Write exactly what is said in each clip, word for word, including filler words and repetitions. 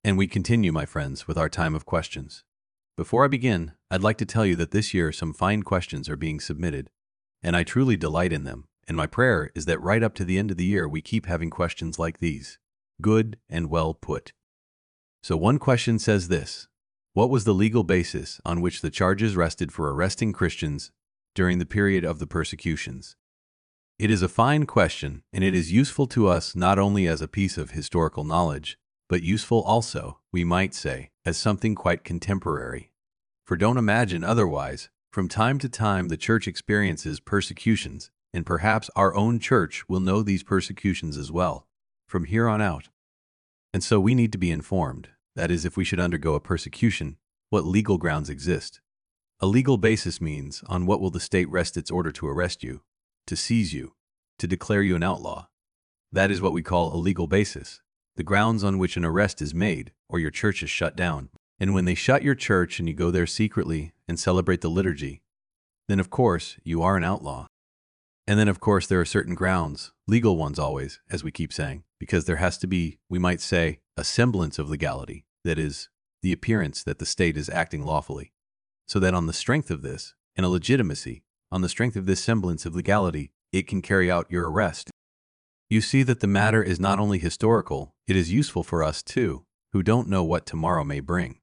And we continue, my friends, with our time of questions. Before I begin, I'd like to tell you that this year some fine questions are being submitted, and I truly delight in them, and my prayer is that right up to the end of the year we keep having questions like these. Good and well put. So one question says this: what was the legal basis on which the charges rested for arresting Christians during the period of the persecutions? It is a fine question, and it is useful to us not only as a piece of historical knowledge, but useful also, we might say, as something quite contemporary. For don't imagine otherwise, from time to time the church experiences persecutions, and perhaps our own church will know these persecutions as well, from here on out. And so we need to be informed, that is, if we should undergo a persecution, what legal grounds exist. A legal basis means on what will the state rest its order to arrest you, to seize you, to declare you an outlaw. That is what we call a legal basis, the grounds on which an arrest is made or your church is shut down. And when they shut your church and you go there secretly and celebrate the liturgy, then of course you are an outlaw. And then of course there are certain grounds, legal ones always, as we keep saying, because there has to be, we might say, a semblance of legality, that is, the appearance that the state is acting lawfully. So that on the strength of this, and a legitimacy, on the strength of this semblance of legality, it can carry out your arrest. You see that the matter is not only historical, it is useful for us too, who don't know what tomorrow may bring.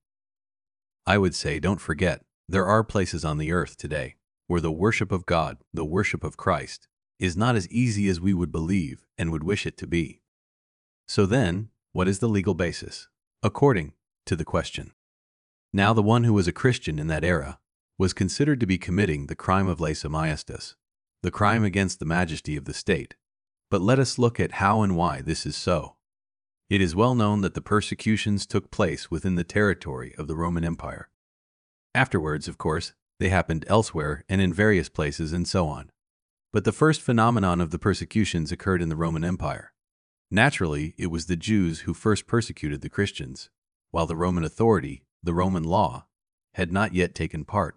I would say, don't forget, there are places on the earth today where the worship of God, the worship of Christ, is not as easy as we would believe and would wish it to be. So then, what is the legal basis, according to the question? Now the one who was a Christian in that era was considered to be committing the crime of lesa majestas, the crime against the majesty of the state. But let us look at how and why this is so. It is well known that the persecutions took place within the territory of the Roman Empire. Afterwards, of course, they happened elsewhere and in various places and so on. But the first phenomenon of the persecutions occurred in the Roman Empire. Naturally, it was the Jews who first persecuted the Christians, while the Roman authority, the Roman law, had not yet taken part.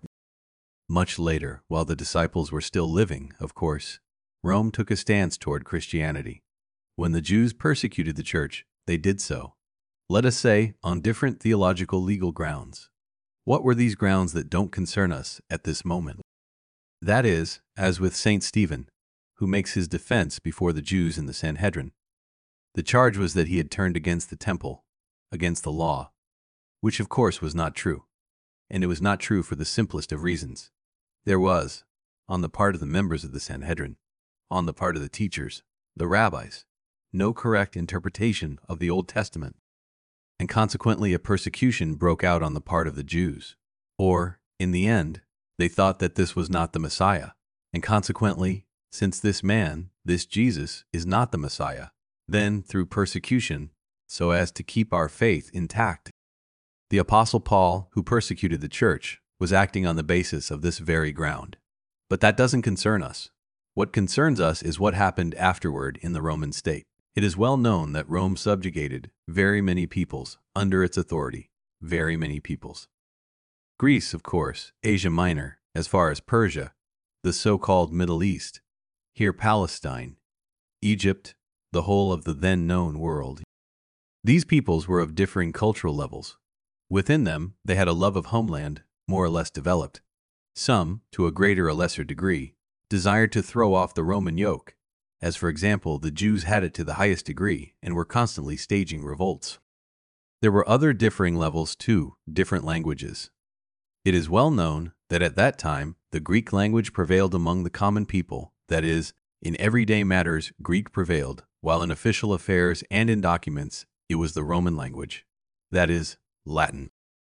Much later, while the disciples were still living, of course, Rome took a stance toward Christianity. When the Jews persecuted the church, they did so, let us say, on different theological legal grounds. What were these grounds that don't concern us at this moment? That is, as with Saint Stephen, who makes his defense before the Jews in the Sanhedrin. The charge was that he had turned against the temple, against the law, which of course was not true. And it was not true for the simplest of reasons. There was, on the part of the members of the Sanhedrin, on the part of the teachers, the rabbis, no correct interpretation of the Old Testament, and consequently a persecution broke out on the part of the Jews. Or, in the end, they thought that this was not the Messiah, and consequently, since this man, this Jesus, is not the Messiah, then, through persecution, so as to keep our faith intact. The Apostle Paul, who persecuted the church, was acting on the basis of this very ground. But that doesn't concern us. What concerns us is what happened afterward in the Roman state. It is well known that Rome subjugated very many peoples under its authority, very many peoples. Greece, of course, Asia Minor, as far as Persia, the so-called Middle East, here Palestine, Egypt, the whole of the then known world. These peoples were of differing cultural levels. Within them, they had a love of homeland more or less developed. Some, to a greater or lesser degree, desired to throw off the Roman yoke, as for example the Jews had it to the highest degree and were constantly staging revolts. There were other differing levels too, different languages. It is well known that at that time the Greek language prevailed among the common people, that is, in everyday matters Greek prevailed, while in official affairs and in documents it was the Roman language, that is, Latin.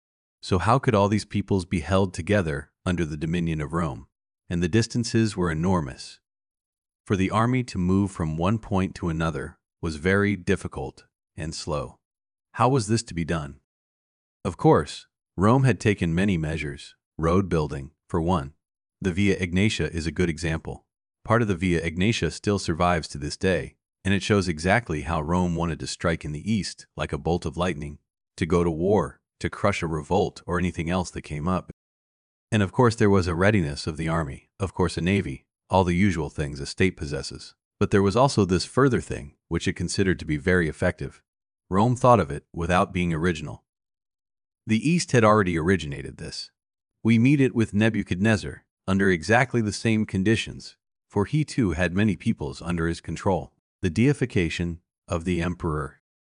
So how could all these peoples be held together under the dominion of Rome? And the distances were enormous. For the army to move from one point to another was very difficult and slow. How was this to be done? Of course, Rome had taken many measures. Road building, for one. The Via Egnatia is a good example. Part of the Via Egnatia still survives to this day, and it shows exactly how Rome wanted to strike in the east like a bolt of lightning, to go to war, to crush a revolt or anything else that came up. And of course there was a readiness of the army, of course a navy, all the usual things a state possesses. But there was also this further thing, which it considered to be very effective. Rome thought of it without being original. The East had already originated this. We meet it with Nebuchadnezzar, under exactly the same conditions, for he too had many peoples under his control. The deification of the emperor,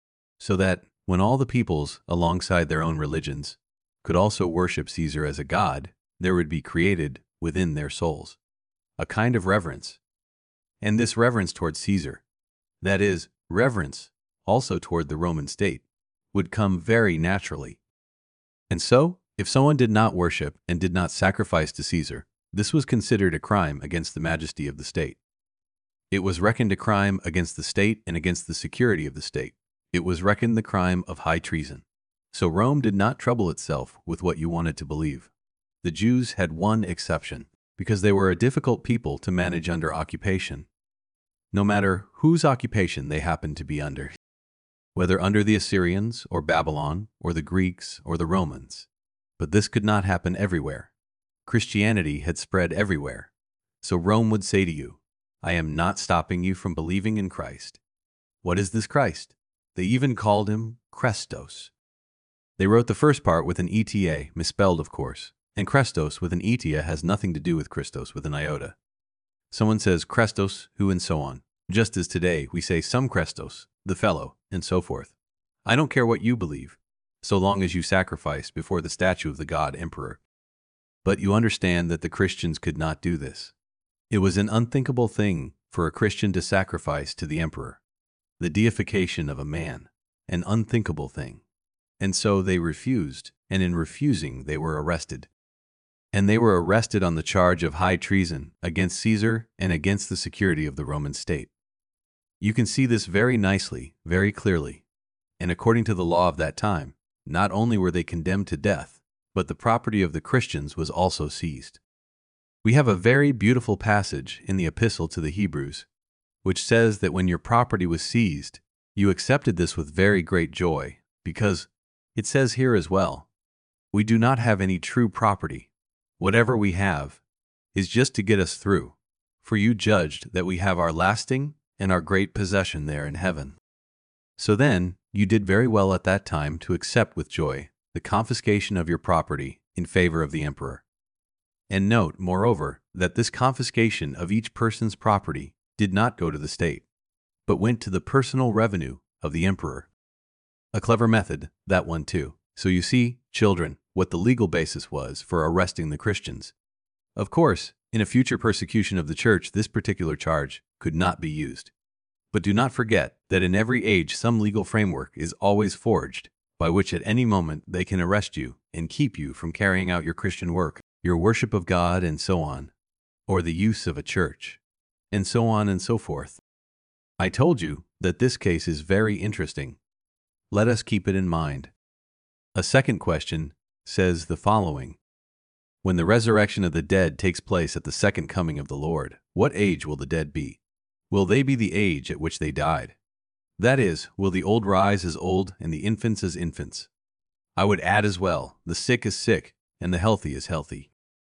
so that, when all the peoples, alongside their own religions, could also worship Caesar as a god, there would be created, within their souls, a kind of reverence. And this reverence toward Caesar, that is, reverence also toward the Roman state, would come very naturally. And so, if someone did not worship and did not sacrifice to Caesar, this was considered a crime against the majesty of the state. It was reckoned a crime against the state and against the security of the state. It was reckoned the crime of high treason. So Rome did not trouble itself with what you wanted to believe. The Jews had one exception, because they were a difficult people to manage under occupation, no matter whose occupation they happened to be under, whether under the Assyrians or Babylon or the Greeks or the Romans. But this could not happen everywhere. Christianity had spread everywhere. So Rome would say to you, I am not stopping you from believing in Christ. What is this Christ? They even called him Christos. They wrote the first part with an E T A, misspelled of course, and Christos with an E T A has nothing to do with Christos with an iota. Someone says Christos, who, and so on, just as today we say some Christos, the fellow, and so forth. I don't care what you believe, so long as you sacrifice before the statue of the god emperor. But you understand that the Christians could not do this. It was an unthinkable thing for a Christian to sacrifice to the emperor, the deification of a man, an unthinkable thing. And so they refused, and in refusing they were arrested. And they were arrested on the charge of high treason against Caesar and against the security of the Roman state. You can see this very nicely, very clearly. And according to the law of that time, not only were they condemned to death, but the property of the Christians was also seized. We have a very beautiful passage in the Epistle to the Hebrews, which says that when your property was seized, you accepted this with very great joy, because it says here as well, we do not have any true property. Whatever we have is just to get us through, for you judged that we have our lasting and our great possession there in heaven. So then, you did very well at that time to accept with joy the confiscation of your property in favor of the emperor. And note, moreover, that this confiscation of each person's property did not go to the state, but went to the personal revenue of the emperor. A clever method, that one too. So you see, children, what the legal basis was for arresting the Christians. Of course, in a future persecution of the church, this particular charge could not be used. But do not forget that in every age some legal framework is always forged, by which at any moment they can arrest you and keep you from carrying out your Christian work, your worship of God, and so on, or the use of a church, and so on and so forth. I told you that this case is very interesting. Let us keep it in mind. A second question says the following. When the resurrection of the dead takes place at the second coming of the Lord, what age will the dead be? Will they be the age at which they died? That is, will the old rise as old and the infants as infants? I would add as well, the sick as sick and the healthy as healthy.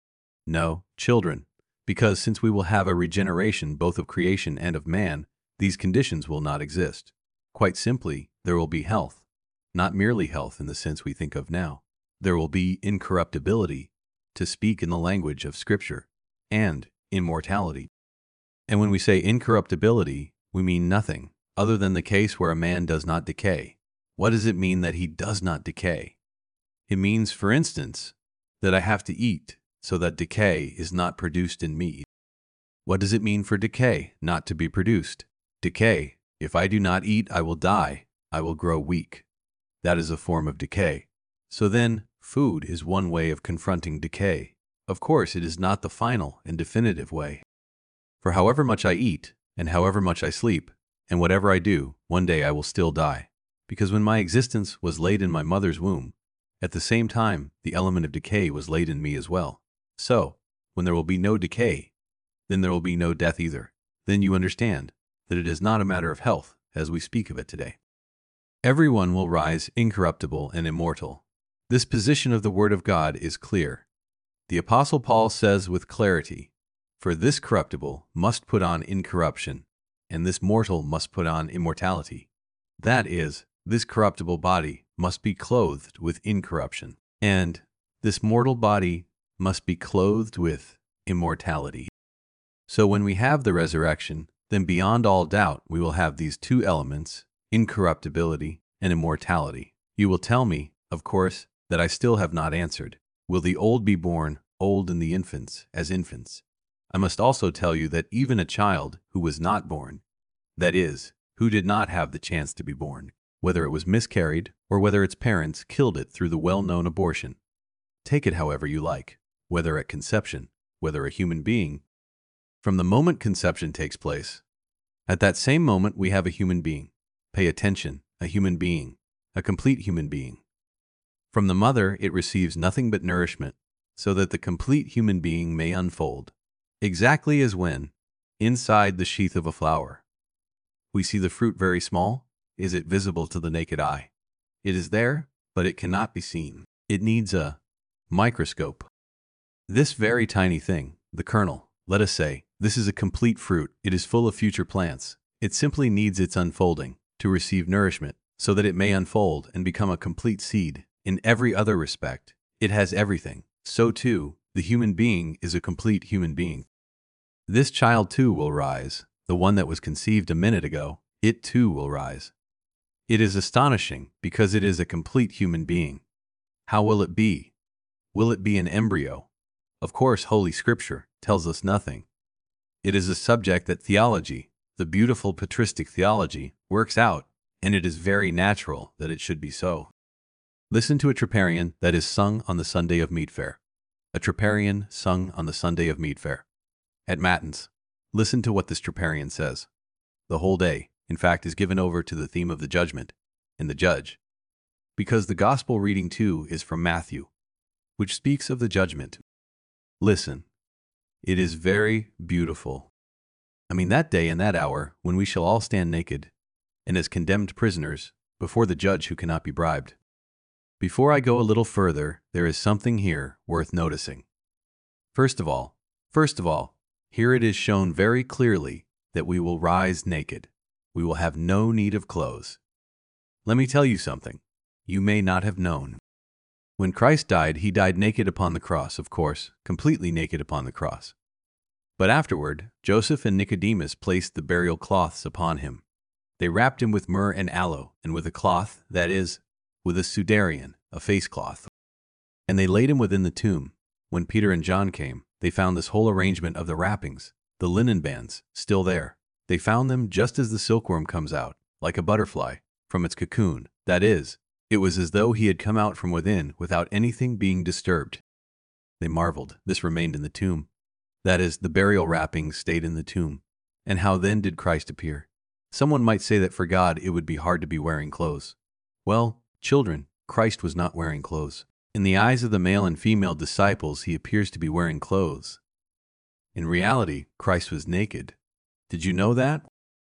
No, children, because since we will have a regeneration both of creation and of man, these conditions will not exist. Quite simply, there will be health, not merely health in the sense we think of now. There will be incorruptibility, to speak in the language of Scripture, and immortality. And when we say incorruptibility, we mean nothing other than the case where a man does not decay. What does it mean that he does not decay? It means, for instance, that I have to eat so that decay is not produced in me. What does it mean for decay not to be produced? Decay, if I do not eat, I will die, I will grow weak. That is a form of decay. So then, food is one way of confronting decay. Of course, it is not the final and definitive way. For however much I eat, and however much I sleep, and whatever I do, one day I will still die. Because when my existence was laid in my mother's womb, at the same time the element of decay was laid in me as well. So, when there will be no decay, then there will be no death either. Then you understand that it is not a matter of health as we speak of it today. Everyone will rise incorruptible and immortal. This position of the Word of God is clear. The Apostle Paul says with clarity, "For this corruptible must put on incorruption, and this mortal must put on immortality." That is, This corruptible body must be clothed with incorruption, and this mortal body must be clothed with immortality. So when we have the resurrection, then beyond all doubt we will have these two elements, incorruptibility and immortality. You will tell me, of course, that I still have not answered. Will the old be born old and the infants as infants? I must also tell you that even a child who was not born, that is, who did not have the chance to be born, whether it was miscarried or whether its parents killed it through the well-known abortion. Take it however you like, whether at conception, whether a human being. From the moment conception takes place, at that same moment we have a human being. Pay attention, a human being, a complete human being. From the mother it receives nothing but nourishment, so that the complete human being may unfold. Exactly as when, inside the sheath of a flower, we see the fruit very small, is it visible to the naked eye? It is there, but it cannot be seen. It needs a microscope. This very tiny thing, the kernel, let us say, this is a complete fruit. It is full of future plants. It simply needs its unfolding to receive nourishment so that it may unfold and become a complete seed. In every other respect, it has everything. So too, the human being is a complete human being. This child too will rise, the one that was conceived a minute ago, it too will rise. It is astonishing because it is a complete human being. How will it be? Will it be an embryo? Of course, Holy Scripture tells us nothing. It is a subject that theology, the beautiful patristic theology, works out, and it is very natural that it should be so. Listen to a troparion that is sung on the Sunday of Meat Fair. A troparion sung on the Sunday of Meat Fair. At Matins, listen to what this troparion says. The whole day, in fact, is given over to the theme of the judgment and the judge, because the gospel reading too is from Matthew, which speaks of the judgment. Listen, it is very beautiful. I mean that day and that hour when we shall all stand naked and as condemned prisoners before the judge who cannot be bribed. Before I go a little further, there is something here worth noticing. First of all, first of all, here it is shown very clearly that we will rise naked. We will have no need of clothes. Let me tell you something you may not have known. When Christ died, he died naked upon the cross, of course, completely naked upon the cross. But afterward, Joseph and Nicodemus placed the burial cloths upon him. They wrapped him with myrrh and aloe, and with a cloth, that is, with a sudarion, a face cloth. And they laid him within the tomb. When Peter and John came, they found this whole arrangement of the wrappings, the linen bands, still there. They found them just as the silkworm comes out, like a butterfly, from its cocoon. That is, it was as though he had come out from within without anything being disturbed. They marveled. This remained in the tomb. That is, the burial wrappings stayed in the tomb. And how then did Christ appear? Someone might say that for God it would be hard to be wearing clothes. Well, children, Christ was not wearing clothes. In the eyes of the male and female disciples, he appears to be wearing clothes. In reality, Christ was naked. Did you know that?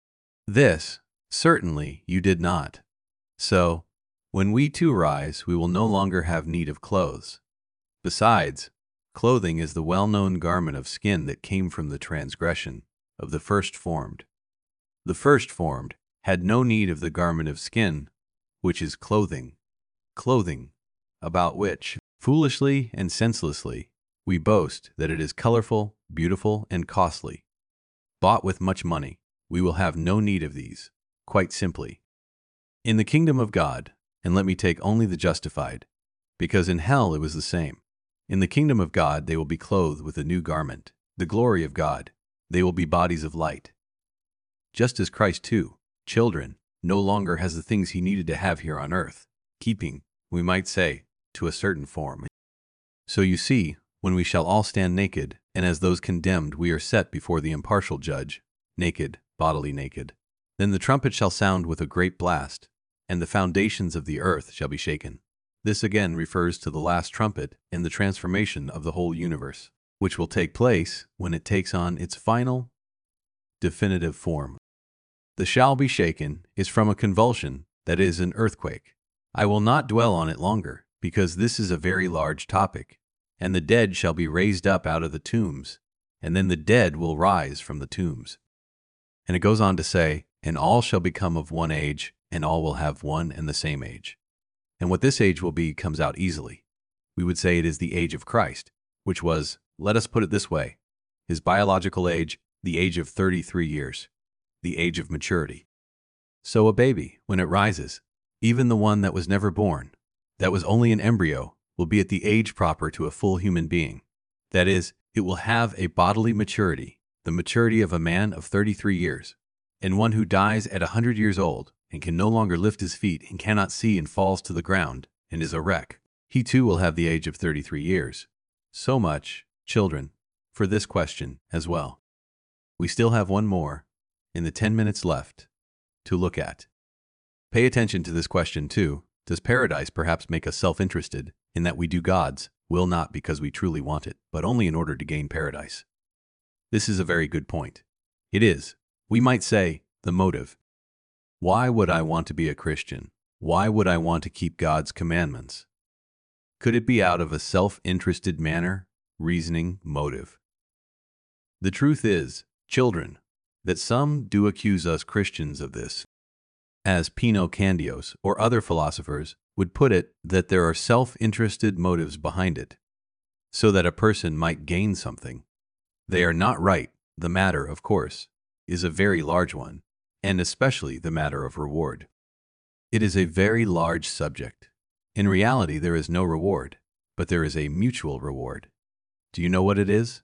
This, certainly, you did not. So, when we too rise, we will no longer have need of clothes. Besides, clothing is the well-known garment of skin that came from the transgression of the first formed. The first formed had no need of the garment of skin, which is clothing. Clothing, about which, foolishly and senselessly, we boast that it is colorful, beautiful, and costly. Bought with much money, we will have no need of these, quite simply. In the kingdom of God, and let me take only the justified, because in hell it was the same. In the kingdom of God they will be clothed with a new garment, the glory of God. They will be bodies of light. Just as Christ too, children, no longer has the things he needed to have here on earth, keeping, we might say, to a certain form. So you see, when we shall all stand naked, and as those condemned we are set before the impartial judge, naked, bodily naked, then the trumpet shall sound with a great blast, and the foundations of the earth shall be shaken. This again refers to the last trumpet and the transformation of the whole universe, which will take place when it takes on its final, definitive form. The shall be shaken is from a convulsion, that is, an earthquake. I will not dwell on it longer, because this is a very large topic. And the dead shall be raised up out of the tombs, and then the dead will rise from the tombs. And it goes on to say, and all shall become of one age, and all will have one and the same age. And what this age will be comes out easily. We would say it is the age of Christ, which was, let us put it this way, his biological age, the age of thirty-three years, the age of maturity. So a baby, when it rises, even the one that was never born, that was only an embryo, will be at the age proper to a full human being. That is, it will have a bodily maturity, the maturity of a man of thirty-three years, and one who dies at a hundred years old and can no longer lift his feet and cannot see and falls to the ground and is a wreck. He too will have the age of thirty-three years. So much, children, for this question as well. We still have one more, in the ten minutes left, to look at. Pay attention to this question too. Does paradise perhaps make us self-interested in that we do God's will not because we truly want it, but only in order to gain paradise? This is a very good point. It is, we might say, the motive. Why would I want to be a Christian? Why would I want to keep God's commandments? Could it be out of a self-interested manner, reasoning, motive? The truth is, children, that some do accuse us Christians of this. As Pino Candios or other philosophers would put it, that there are self-interested motives behind it, so that a person might gain something. They are not right. The matter, of course, is a very large one, and especially the matter of reward. It is a very large subject. In reality, there is no reward, but there is a mutual reward. Do you know what it is?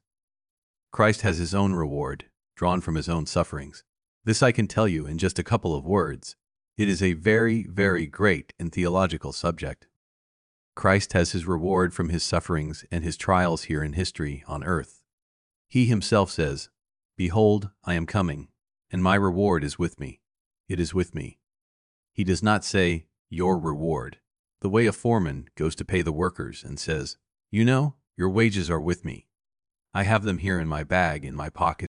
Christ has his own reward, drawn from his own sufferings. This I can tell you in just a couple of words. It is a very, very great and theological subject. Christ has his reward from his sufferings and his trials here in history on earth. He himself says, "Behold, I am coming, and my reward is with me. It is with me." He does not say, "your reward," the way a foreman goes to pay the workers and says, "You know, your wages are with me. I have them here in my bag in my pocket."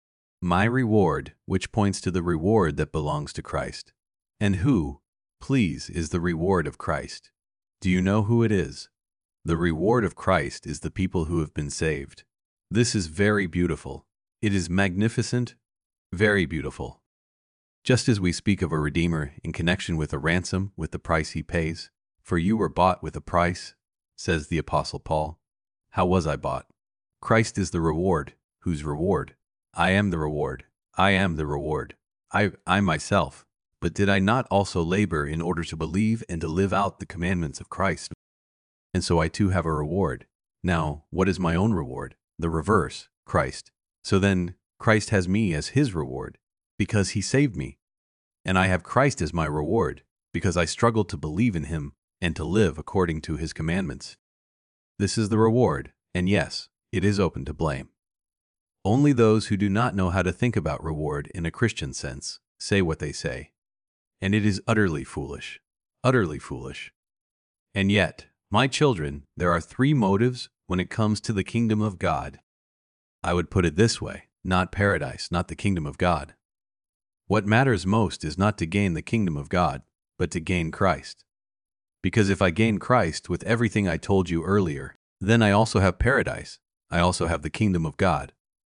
My reward, which points to the reward that belongs to Christ. And who, please, is the reward of Christ? Do you know who it is? The reward of Christ is the people who have been saved. This is very beautiful. It is magnificent, very beautiful. Just as we speak of a Redeemer in connection with a ransom, with the price he pays, "For you were bought with a price," says the Apostle Paul. How was I bought? Christ is the reward. Whose reward? I am the reward. I am the reward. I, I myself. But did I not also labor in order to believe and to live out the commandments of Christ? And so I too have a reward. Now, what is my own reward? The reverse, Christ. So then, Christ has me as his reward, because he saved me. And I have Christ as my reward, because I struggled to believe in him and to live according to his commandments. This is the reward, and yes, it is open to blame. Only those who do not know how to think about reward in a Christian sense say what they say. And it is utterly foolish, utterly foolish. And yet, my children, there are three motives when it comes to the kingdom of God. I would put it this way, not paradise, not the kingdom of God. What matters most is not to gain the kingdom of God, but to gain Christ. Because if I gain Christ with everything I told you earlier, then I also have paradise. I also have the kingdom of God.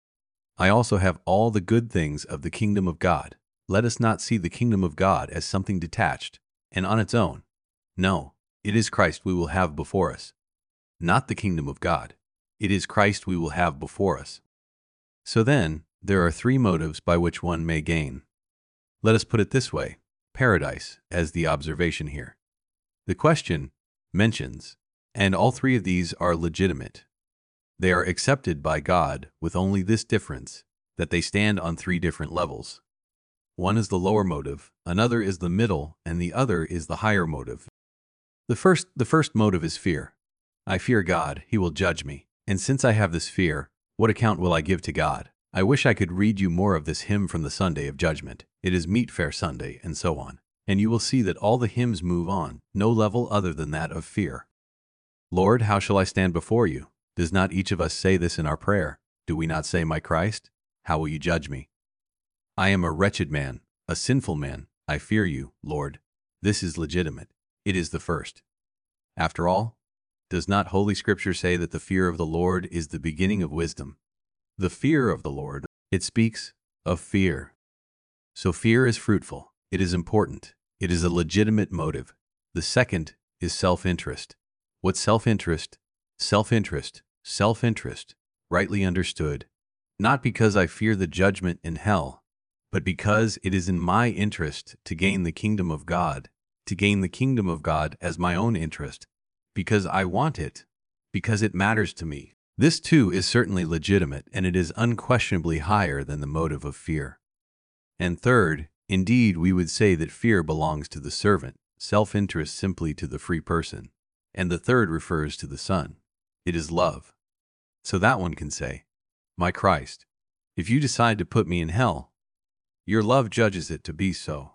I also have all the good things of the kingdom of God. Let us not see the kingdom of God as something detached and on its own. No, it is Christ we will have before us. Not the kingdom of God. It is Christ we will have before us. So then, there are three motives by which one may gain. Let us put it this way, paradise as the observation here. The question mentions, and all three of these are legitimate. They are accepted by God with only this difference, that they stand on three different levels. One is the lower motive, another is the middle, and the other is the higher motive. The first, the first motive is fear. I fear God, he will judge me. And since I have this fear, what account will I give to God? I wish I could read you more of this hymn from the Sunday of Judgment. It is Meet Fair Sunday, and so on. And you will see that all the hymns move on, no level other than that of fear. Lord, how shall I stand before you? Does not each of us say this in our prayer? Do we not say, my Christ, how will you judge me? I am a wretched man, a sinful man. I fear you, Lord. This is legitimate. It is the first. After all, does not Holy Scripture say that the fear of the Lord is the beginning of wisdom? The fear of the Lord, it speaks of fear. So fear is fruitful. It is important. It is a legitimate motive. The second is self-interest. What's self-interest? Self-interest, self-interest, rightly understood. Not because I fear the judgment in hell, but because it is in my interest to gain the kingdom of God, to gain the kingdom of God as my own interest, because I want it, because it matters to me. This too is certainly legitimate, and it is unquestionably higher than the motive of fear. And third, indeed, we would say that fear belongs to the servant, self-interest simply to the free person, and the third refers to the Son. It is love. So that one can say, my Christ, if you decide to put me in hell, your love judges it to be so.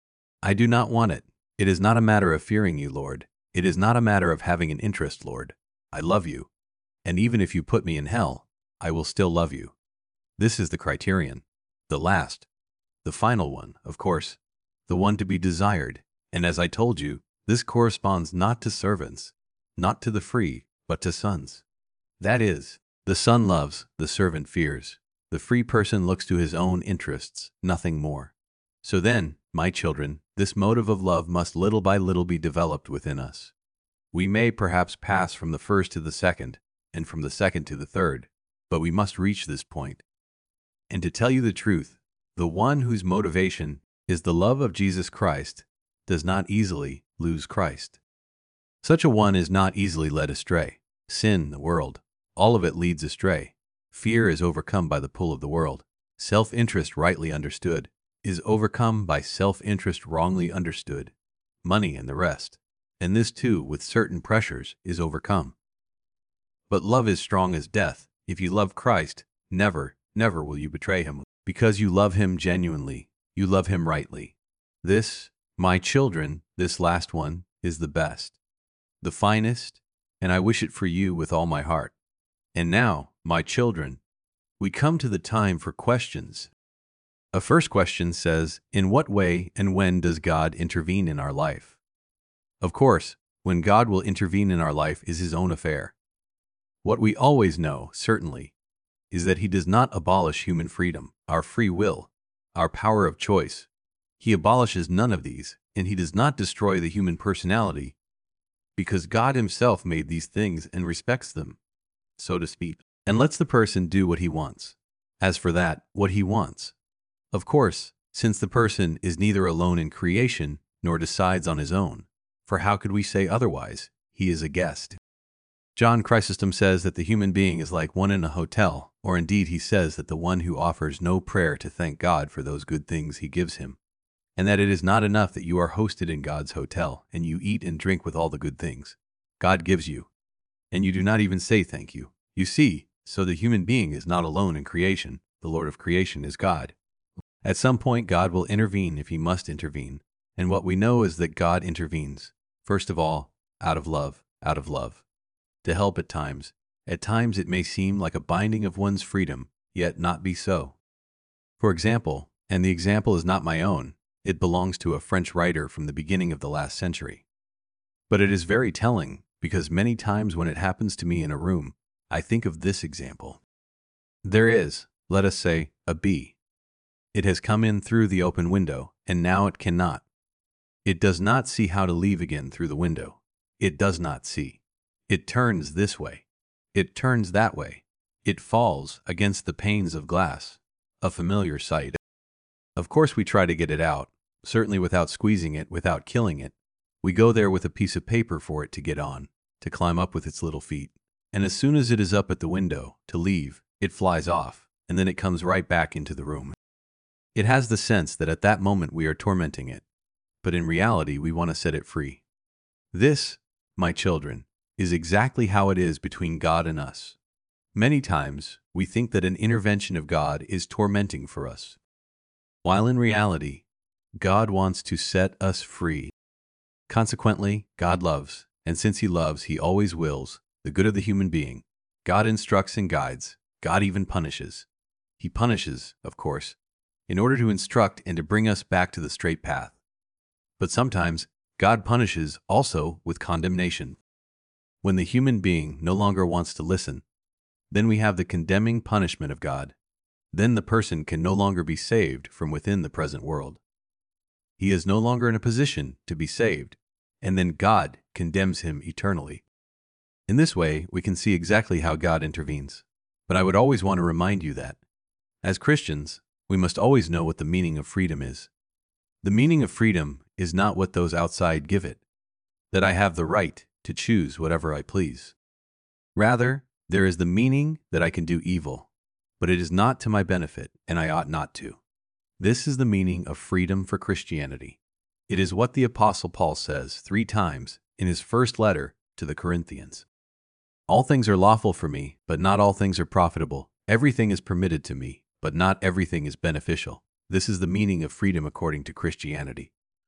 I do not want it. It is not a matter of fearing you, Lord. It is not a matter of having an interest, Lord. I love you. And even if you put me in hell, I will still love you. This is the criterion. The last, the final one, of course, the one to be desired. And as I told you, this corresponds not to servants, not to the free, but to sons. That is, the son loves, the servant fears. The free person looks to his own interests, nothing more. So then, my children, this motive of love must little by little be developed within us. We may perhaps pass from the first to the second, and from the second to the third, but we must reach this point. And to tell you the truth, the one whose motivation is the love of Jesus Christ does not easily lose Christ. Such a one is not easily led astray. Sin, the world, all of it leads astray. Fear is overcome by the pull of the world. Self-interest, rightly understood, is overcome by self-interest wrongly understood. Money and the rest. And this too, with certain pressures, is overcome. But love is strong as death. If you love Christ, never, never will you betray him. Because you love him genuinely, you love him rightly. This, my children, this last one, is the best, the finest, and I wish it for you with all my heart. And now, my children, we come to the time for questions. A first question says, in what way and when does God intervene in our life? Of course, when God will intervene in our life is his own affair. What we always know, certainly, is that he does not abolish human freedom, our free will, our power of choice. He abolishes none of these, and he does not destroy the human personality, because God himself made these things and respects them, so to speak, and lets the person do what he wants. As for that, what he wants. Of course, since the person is neither alone in creation nor decides on his own, for how could we say otherwise? He is a guest. John Chrysostom says that the human being is like one in a hotel, or indeed he says that the one who offers no prayer to thank God for those good things he gives him, and that it is not enough that you are hosted in God's hotel and you eat and drink with all the good things God gives you, and you do not even say thank you. You see, so the human being is not alone in creation. The Lord of creation is God. At some point God will intervene if he must intervene, and what we know is that God intervenes, first of all, out of love, out of love. To help at times. At times it may seem like a binding of one's freedom, yet not be so. For example, and the example is not my own, it belongs to a French writer from the beginning of the last century. But it is very telling, because many times when it happens to me in a room, I think of this example. There is, let us say, a bee. It has come in through the open window, and now it cannot. It does not see how to leave again through the window. It does not see. It turns this way. It turns that way. It falls against the panes of glass. A familiar sight. Of course we try to get it out, certainly without squeezing it, without killing it. We go there with a piece of paper for it to get on, to climb up with its little feet. And as soon as it is up at the window, to leave, it flies off, and then it comes right back into the room. It has the sense that at that moment we are tormenting it, but in reality we want to set it free. This, my children, is exactly how it is between God and us. Many times, we think that an intervention of God is tormenting for us, while in reality, God wants to set us free. Consequently, God loves, and since he loves, he always wills the good of the human being. God instructs and guides. God even punishes. He punishes, of course, in order to instruct and to bring us back to the straight path. But sometimes, God punishes also with condemnation. When the human being no longer wants to listen, then we have the condemning punishment of God. Then the person can no longer be saved from within the present world. he is no longer in a position to be saved, and then God condemns him eternally. In this way, we can see exactly how God intervenes. But I would always want to remind you that, as Christians, we must always know what the meaning of freedom is. The meaning of freedom is not what those outside give it, that I have the right to choose whatever I please. Rather, there is the meaning that I can do evil, but it is not to my benefit, and I ought not to. This is the meaning of freedom for Christianity. It is what the Apostle Paul says three times in his first letter to the Corinthians. All things are lawful for me, but not all things are profitable. Everything is permitted to me, but not everything is beneficial. This is the meaning of freedom according to Christianity.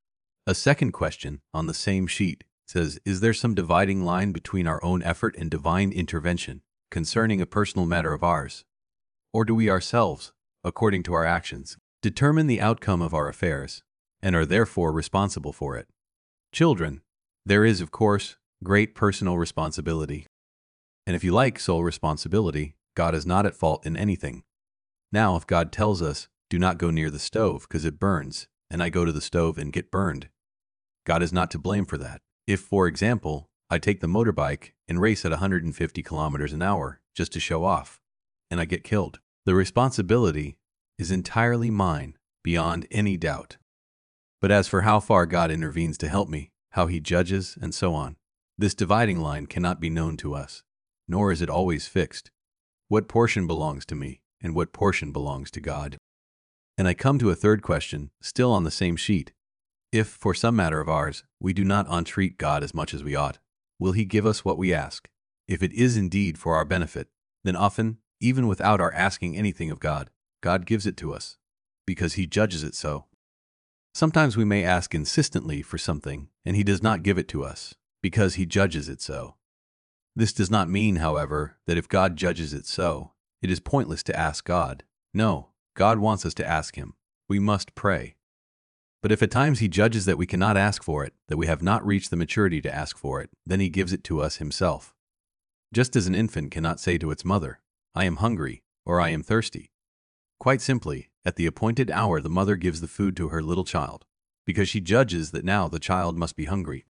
A second question on the same sheet says, is there some dividing line between our own effort and divine intervention concerning a personal matter of ours? Or do we ourselves, according to our actions, determine the outcome of our affairs, and are therefore responsible for it? Children, there is, of course, great personal responsibility. And if you like sole responsibility, God is not at fault in anything. Now, if God tells us, do not go near the stove because it burns, and I go to the stove and get burned, God is not to blame for that. If, for example, I take the motorbike and race at one hundred fifty kilometers an hour just to show off, and I get killed, the responsibility is entirely mine, beyond any doubt. But as for how far God intervenes to help me, how he judges, and so on, this dividing line cannot be known to us, nor is it always fixed. What portion belongs to me, and what portion belongs to God? And I come to a third question, still on the same sheet. If, for some matter of ours, we do not entreat God as much as we ought, will he give us what we ask? If it is indeed for our benefit, then often, even without our asking anything of God, God gives it to us, because he judges it so. Sometimes we may ask insistently for something, and he does not give it to us, because he judges it so. This does not mean, however, that if God judges it so, it is pointless to ask God. No, God wants us to ask him. We must pray. But if at times he judges that we cannot ask for it, that we have not reached the maturity to ask for it, then he gives it to us himself. Just as an infant cannot say to its mother, I am hungry, or I am thirsty. Quite simply, at the appointed hour the mother gives the food to her little child, because she judges that now the child must be hungry.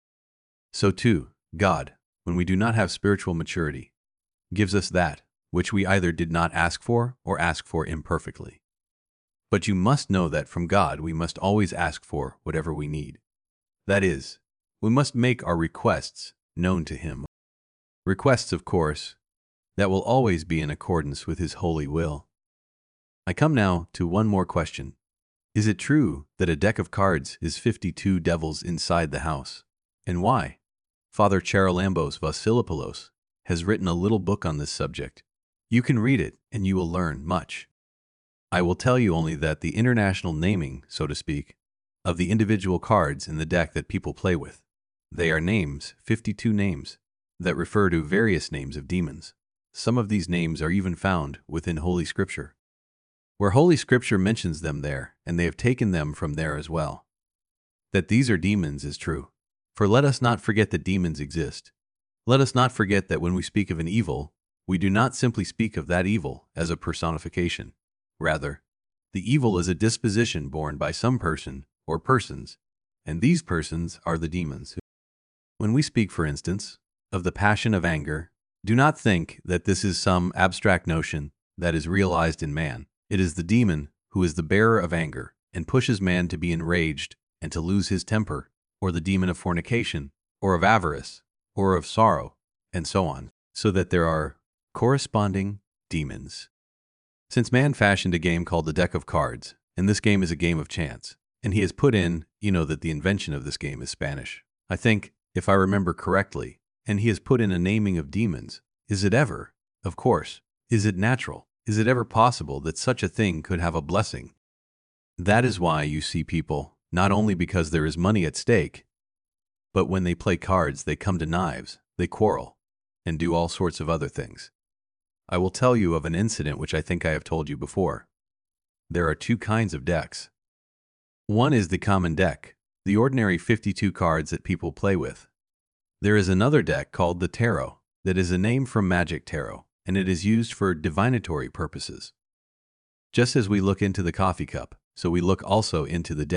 So too, God, when we do not have spiritual maturity, gives us that which we either did not ask for or ask for imperfectly. But you must know that from God we must always ask for whatever we need. That is, we must make our requests known to him. Requests, of course, that will always be in accordance with his holy will. I come now to one more question. Is it true that a deck of cards is fifty-two devils inside the house? And why? Father Charalambos Vasilopoulos has written a little book on this subject. You can read it, and you will learn much. I will tell you only that the international naming, so to speak, of the individual cards in the deck that people play with, they are names, fifty-two names, that refer to various names of demons. Some of these names are even found within Holy Scripture, where Holy Scripture mentions them there, and they have taken them from there as well. That these are demons is true. For let us not forget that demons exist. Let us not forget that when we speak of an evil, we do not simply speak of that evil as a personification. Rather, the evil is a disposition borne by some person or persons, and these persons are the demons. When we speak, for instance, of the passion of anger, do not think that this is some abstract notion that is realized in man. It is the demon who is the bearer of anger and pushes man to be enraged and to lose his temper, or the demon of fornication, or of avarice, or of sorrow, and so on, so that there are corresponding demons. Since man fashioned a game called the deck of cards, and this game is a game of chance, and he has put in, you know that the invention of this game is Spanish. I think, if I remember correctly, and he has put in a naming of demons, is it ever, of course, is it natural, is it ever possible that such a thing could have a blessing? That is why you see people, not only because there is money at stake, but when they play cards they come to knives, they quarrel, and do all sorts of other things. I will tell you of an incident which I think I have told you before. There are two kinds of decks. One is the common deck, the ordinary fifty-two cards that people play with. There is another deck called the tarot, that is a name from magic tarot, and it is used for divinatory purposes. Just as we look into the coffee cup, so we look also into the deck,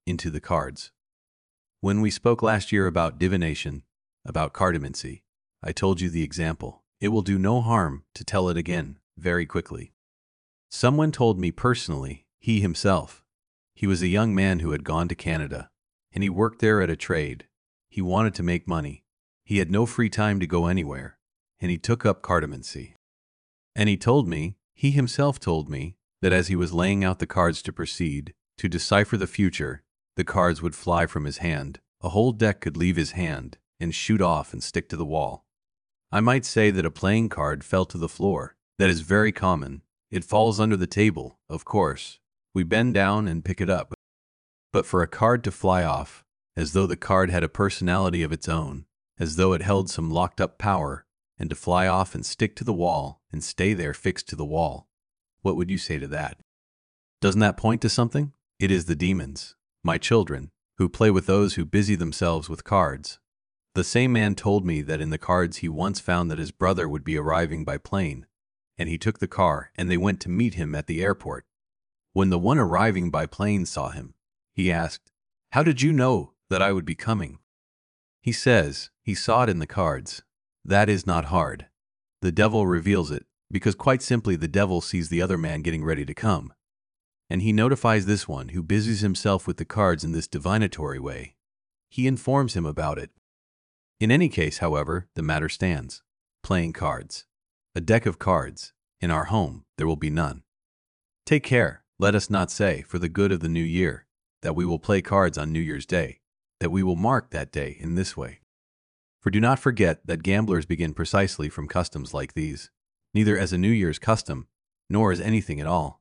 into the cards. When we spoke last year about divination, about cartomancy, I told you the example. It will do no harm to tell it again very quickly. Someone told me personally, he himself. He was a young man who had gone to Canada, and he worked there at a trade. He wanted to make money. He had no free time to go anywhere, and he took up cartomancy. And he told me, he himself told me, that as he was laying out the cards to proceed, to decipher the future, the cards would fly from his hand. A whole deck could leave his hand and shoot off and stick to the wall. I might say that a playing card fell to the floor. That is very common. It falls under the table, of course. We bend down and pick it up. But for a card to fly off, as though the card had a personality of its own, as though it held some locked-up power, and to fly off and stick to the wall and stay there fixed to the wall, what would you say to that? Doesn't that point to something? It is the demons, my children, who play with those who busy themselves with cards. The same man told me that in the cards he once found that his brother would be arriving by plane, and he took the car and they went to meet him at the airport. When the one arriving by plane saw him, he asked, "How did you know that I would be coming?" He says, he saw it in the cards. That is not hard. The devil reveals it, because quite simply the devil sees the other man getting ready to come. And he notifies this one who busies himself with the cards in this divinatory way. He informs him about it. In any case, however, the matter stands. Playing cards. A deck of cards. In our home, there will be none. Take care, let us not say, for the good of the new year, that we will play cards on New Year's Day, that we will mark that day in this way. For do not forget that gamblers begin precisely from customs like these, neither as a New Year's custom, nor as anything at all.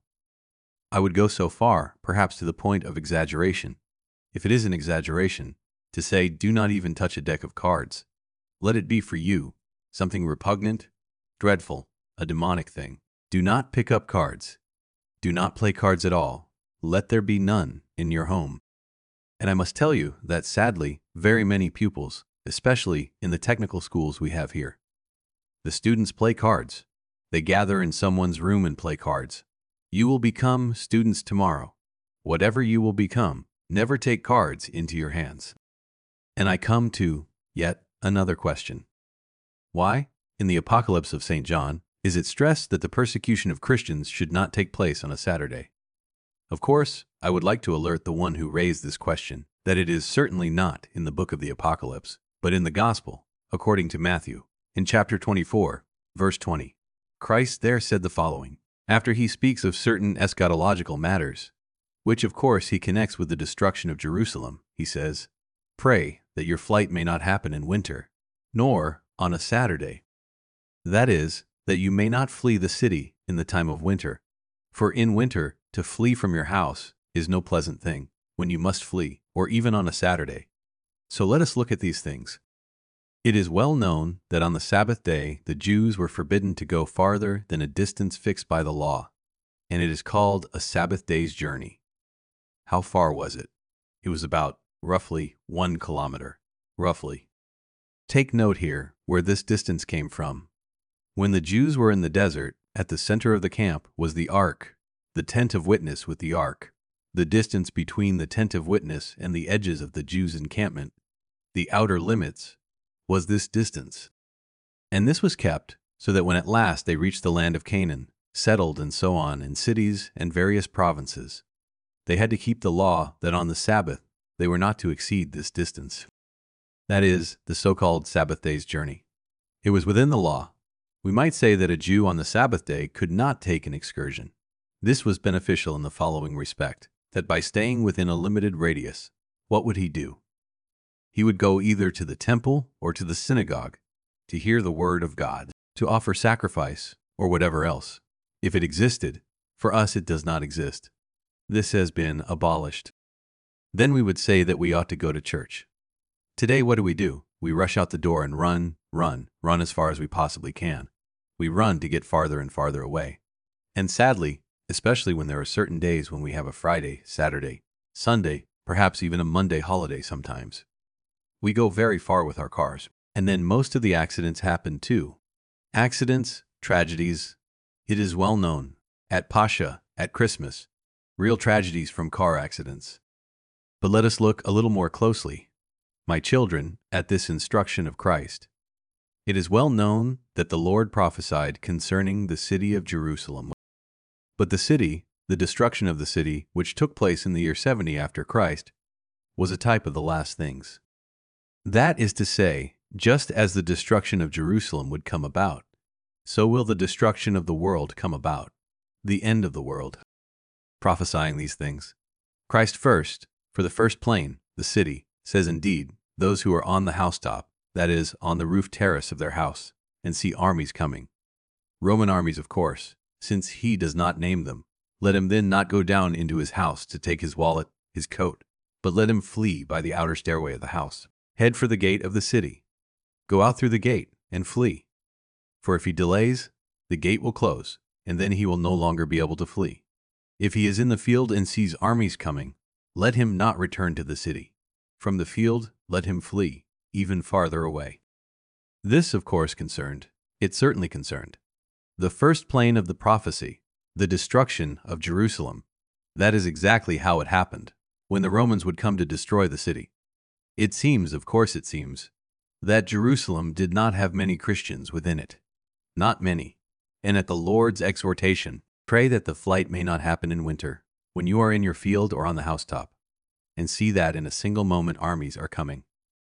I would go so far, perhaps to the point of exaggeration, if it is an exaggeration, to say do not even touch a deck of cards. Let it be for you something repugnant, dreadful, a demonic thing. Do not pick up cards. Do not play cards at all. Let there be none in your home. And I must tell you that sadly, very many pupils, especially in the technical schools we have here, the students play cards. They gather in someone's room and play cards. You will become students tomorrow. Whatever you will become, never take cards into your hands. And I come to yet another question. Why, in the Apocalypse of Saint John, is it stressed that the persecution of Christians should not take place on a Saturday? Of course, I would like to alert the one who raised this question that it is certainly not in the book of the Apocalypse, but in the Gospel, according to Matthew, in chapter twenty-four, verse twenty. Christ there said the following, after he speaks of certain eschatological matters, which of course he connects with the destruction of Jerusalem. He says, "Pray that your flight may not happen in winter, nor on a Saturday. That is, that you may not flee the city in the time of winter. For in winter, to flee from your house is no pleasant thing, when you must flee, or even on a Saturday." So let us look at these things. It is well known that on the Sabbath day the Jews were forbidden to go farther than a distance fixed by the law, and it is called a Sabbath day's journey. How far was it? It was about, roughly, one kilometer. Roughly. Take note here where this distance came from. When the Jews were in the desert, at the center of the camp was the ark, the tent of witness with the ark. The distance between the tent of witness and the edges of the Jews' encampment, the outer limits, was this distance. And this was kept so that when at last they reached the land of Canaan, settled and so on in cities and various provinces, they had to keep the law that on the Sabbath they were not to exceed this distance. That is, the so-called Sabbath day's journey. It was within the law. We might say that a Jew on the Sabbath day could not take an excursion. This was beneficial in the following respect, that by staying within a limited radius, what would he do? He would go either to the temple or to the synagogue to hear the word of God, to offer sacrifice, or whatever else. If it existed, for us it does not exist. This has been abolished. Then we would say that we ought to go to church. Today, what do we do? We rush out the door and run, run, run as far as we possibly can. We run to get farther and farther away. And sadly, especially when there are certain days when we have a Friday, Saturday, Sunday, perhaps even a Monday holiday sometimes, we go very far with our cars. And then most of the accidents happen too. Accidents, tragedies. It is well known. At Pascha, at Christmas, real tragedies from car accidents. But let us look a little more closely, my children, at this instruction of Christ. It is well known that the Lord prophesied concerning the city of Jerusalem. But the city, the destruction of the city, which took place in the year seventy after Christ, was a type of the last things. That is to say, just as the destruction of Jerusalem would come about, so will the destruction of the world come about, the end of the world. Prophesying these things, Christ first, for the first plain, the city, says indeed, those who are on the housetop, that is, on the roof terrace of their house, and see armies coming. Roman armies, of course, since he does not name them. Let him then not go down into his house to take his wallet, his coat, but let him flee by the outer stairway of the house. Head for the gate of the city. Go out through the gate and flee. For if he delays, the gate will close, and then he will no longer be able to flee. If he is in the field and sees armies coming, let him not return to the city. From the field, let him flee, even farther away. This, of course, concerned, it certainly concerned, the first plane of the prophecy, the destruction of Jerusalem. That is exactly how it happened, when the Romans would come to destroy the city. It seems, of course it seems, that Jerusalem did not have many Christians within it. Not many. And at the Lord's exhortation, pray that the flight may not happen in winter, when you are in your field or on the housetop, and see that in a single moment armies are coming.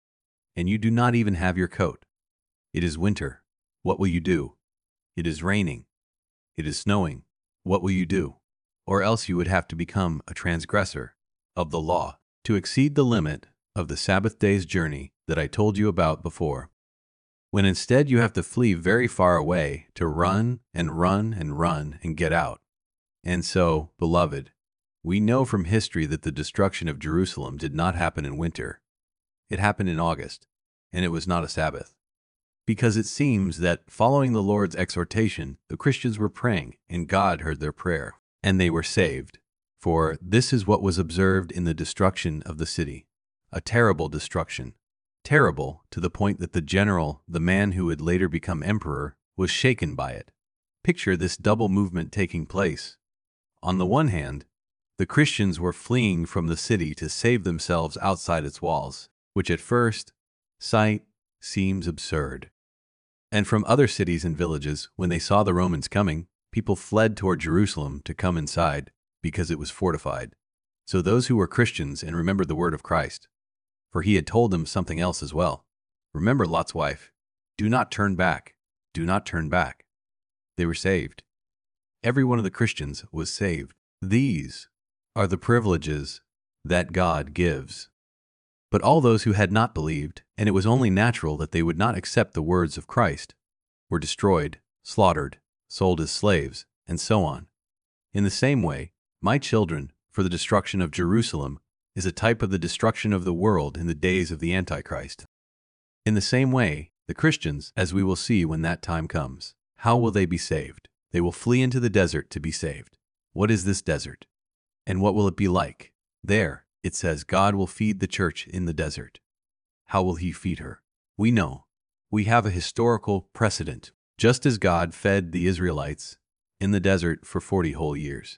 And you do not even have your coat. It is winter. What will you do? It is raining. It is snowing. What will you do? Or else you would have to become a transgressor of the law, to exceed the limit of the Sabbath day's journey that I told you about before, when instead you have to flee very far away to run and run and run and get out. And so, beloved, we know from history that the destruction of Jerusalem did not happen in winter. It happened in August, and it was not a Sabbath. Because it seems that, following the Lord's exhortation, the Christians were praying, and God heard their prayer, and they were saved. For this is what was observed in the destruction of the city, a terrible destruction, terrible to the point that the general, the man who would later become emperor, was shaken by it. Picture this double movement taking place. On the one hand, the Christians were fleeing from the city to save themselves outside its walls, which at first sight seems absurd. And from other cities and villages, when they saw the Romans coming, people fled toward Jerusalem to come inside, because it was fortified. So those who were Christians and remembered the word of Christ, for he had told them something else as well. Remember Lot's wife. Do not turn back. Do not turn back. They were saved. Every one of the Christians was saved. These are the privileges that God gives. But all those who had not believed, and it was only natural that they would not accept the words of Christ, were destroyed, slaughtered, sold as slaves, and so on. In the same way, my children, for the destruction of Jerusalem, is a type of the destruction of the world in the days of the Antichrist. In the same way, the Christians, as we will see when that time comes, how will they be saved? They will flee into the desert to be saved. What is this desert? And what will it be like? There, it says, God will feed the church in the desert. How will he feed her? We know. We have a historical precedent, just as God fed the Israelites in the desert for forty whole years.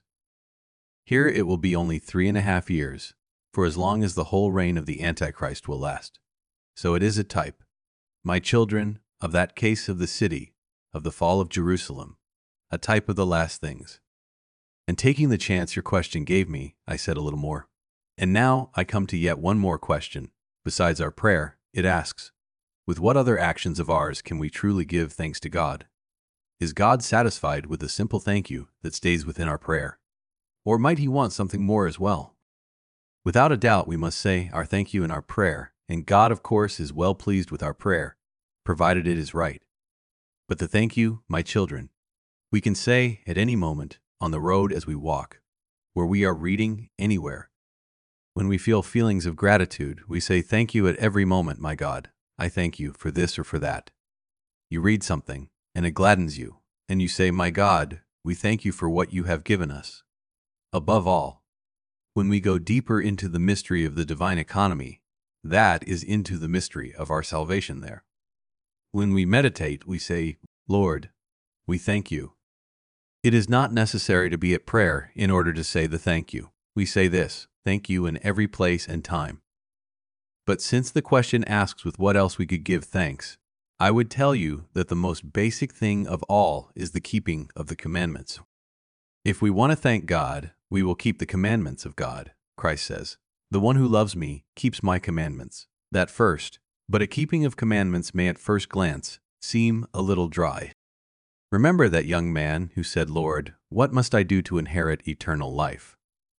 Here it will be only three and a half years, for as long as the whole reign of the Antichrist will last. So it is a type, my children, of that case of the city, of the fall of Jerusalem, a type of the last things. And taking the chance your question gave me, I said a little more. And now I come to yet one more question. Besides our prayer, it asks, with what other actions of ours can we truly give thanks to God? Is God satisfied with the simple thank you that stays within our prayer? Or might he want something more as well? Without a doubt, we must say our thank you in our prayer, and God, of course, is well pleased with our prayer, provided it is right. But the thank you, my children, we can say at any moment, on the road as we walk, where we are reading, anywhere. When we feel feelings of gratitude, we say thank you at every moment, my God. I thank you for this or for that. You read something, and it gladdens you, and you say, my God, we thank you for what you have given us. Above all, when we go deeper into the mystery of the divine economy, that is into the mystery of our salvation there. When we meditate, we say, Lord, we thank you. It is not necessary to be at prayer in order to say the thank you. We say this, thank you in every place and time. But since the question asks with what else we could give thanks, I would tell you that the most basic thing of all is the keeping of the commandments. If we want to thank God, we will keep the commandments of God. Christ says, "The one who loves me keeps my commandments." That first, but a keeping of commandments may at first glance seem a little dry. Remember that young man who said, "Lord, what must I do to inherit eternal life?"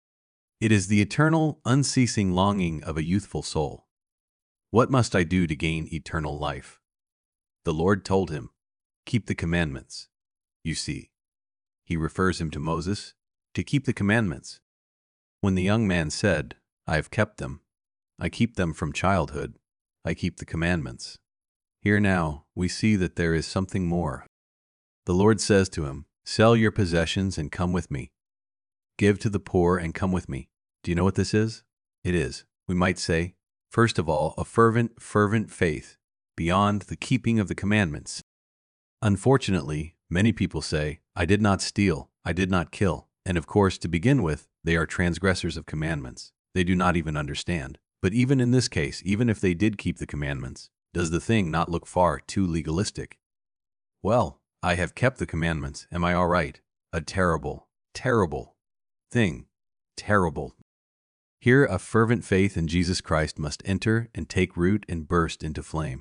It is the eternal, unceasing longing of a youthful soul. What must I do to gain eternal life? The Lord told him, "Keep the commandments." You see, he refers him to Moses, to keep the commandments. When the young man said, "I have kept them, I keep them from childhood, I keep the commandments," here now we see that there is something more. The Lord says to him, "Sell your possessions and come with me. Give to the poor and come with me." Do you know what this is? It is, we might say, first of all, a fervent, fervent faith beyond the keeping of the commandments. Unfortunately, many people say, "I did not steal, I did not kill," and of course, to begin with, they are transgressors of commandments. They do not even understand. But even in this case, even if they did keep the commandments, does the thing not look far too legalistic? Well, I have kept the commandments, am I all right? A terrible, terrible thing. Terrible. Here a fervent faith in Jesus Christ must enter and take root and burst into flame.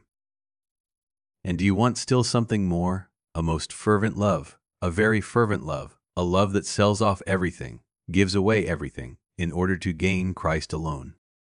And do you want still something more? A most fervent love, a very fervent love, a love that sells off everything, gives away everything, in order to gain Christ alone.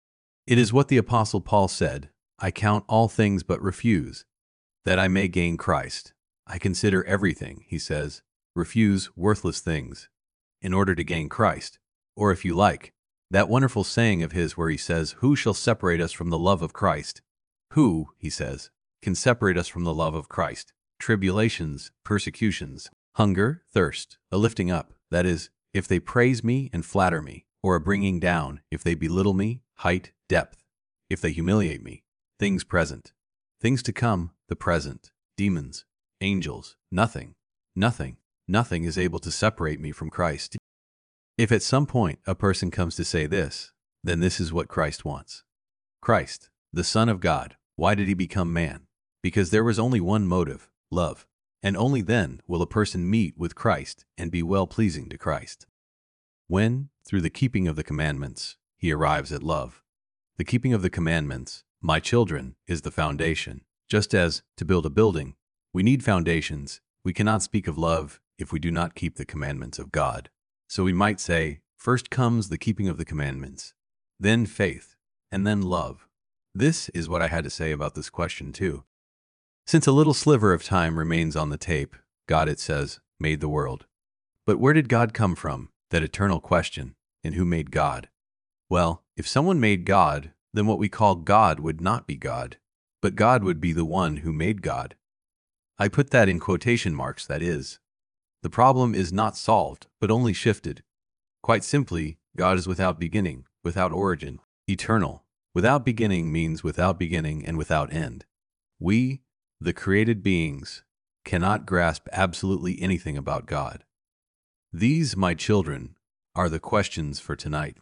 It is what the Apostle Paul said, "I count all things but refuse, that I may gain Christ." I consider everything, he says, refuse worthless things, in order to gain Christ. Or if you like, that wonderful saying of his where he says, "Who shall separate us from the love of Christ?" Who, he says, can separate us from the love of Christ? Tribulations, persecutions, hunger, thirst, a lifting up, that is, if they praise me and flatter me, or a bringing down, if they belittle me, height, depth, if they humiliate me, things present, things to come, the present, demons, angels, nothing, nothing, nothing is able to separate me from Christ. If at some point a person comes to say this, then this is what Christ wants. Christ, the Son of God, why did he become man? Because there was only one motive, love, and only then will a person meet with Christ and be well-pleasing to Christ. When, through the keeping of the commandments, he arrives at love. The keeping of the commandments, my children, is the foundation. Just as, to build a building, we need foundations, we cannot speak of love if we do not keep the commandments of God. So we might say, first comes the keeping of the commandments, then faith, and then love. This is what I had to say about this question too. Since a little sliver of time remains on the tape, God, it says, made the world. But where did God come from? That eternal question, and who made God? Well, if someone made God, then what we call God would not be God, but God would be the one who made God. I put that in quotation marks, that is. The problem is not solved, but only shifted. Quite simply, God is without beginning, without origin, eternal. Without beginning means without beginning and without end. We, the created beings, cannot grasp absolutely anything about God. These, my children, are the questions for tonight.